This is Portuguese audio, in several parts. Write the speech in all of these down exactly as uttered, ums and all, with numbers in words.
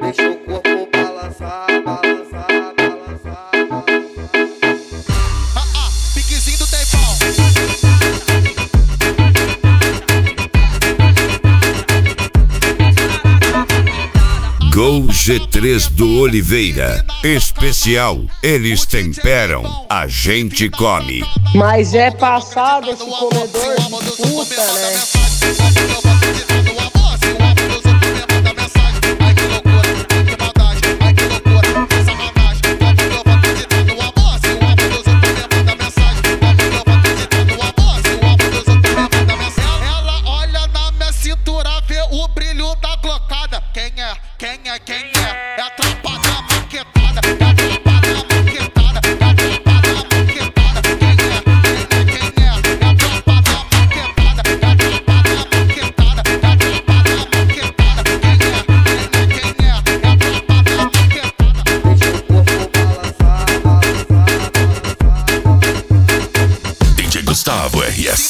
Deixa o corpo balançar, balançar, balançar. Ah, ah, piquezinho do tempão. Gol G três do Oliveira. Especial, eles temperam, a gente come. Mas é passado esse comedor de puta, né? Ela olha na minha cintura, vê o brilho da glocada. Quem é? Quem é? Quem é? É a tropa da maquetada. É a tropa da maquetada. É a tropa da maquetada. Quem é? Quem é? Quem é? É a tropa da maquetada. É a tropa da maquetada. É a tropa da maquetada. Quem é? Quem é? Quem é? É a tropa da maquetada. Deixa o corpo balançar, balançar, balançar. D J Gustavo R S.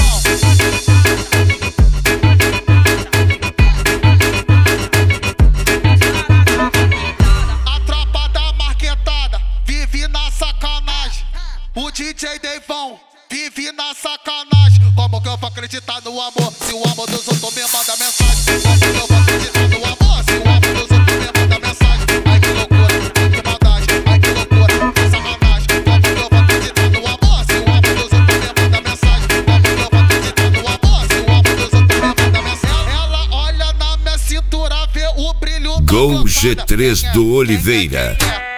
O D J Deivão vive na sacanagem. Como que eu vou acreditar no amor se o amor dos outros me manda mensagem? Como que eu vou acreditar no amor se o amor dos outros me manda mensagem? Ai que loucura, que maldade, ai que loucura, que sacanagem. Como que eu vou acreditar no amor se o amor dos outros me manda mensagem? Como que eu vou acreditar no amor se o amor dos outros me manda mensagem? Ela olha na minha cintura, vê o brilho da Gol glocada. G três Quem é? do Quem é? Oliveira. Quem é?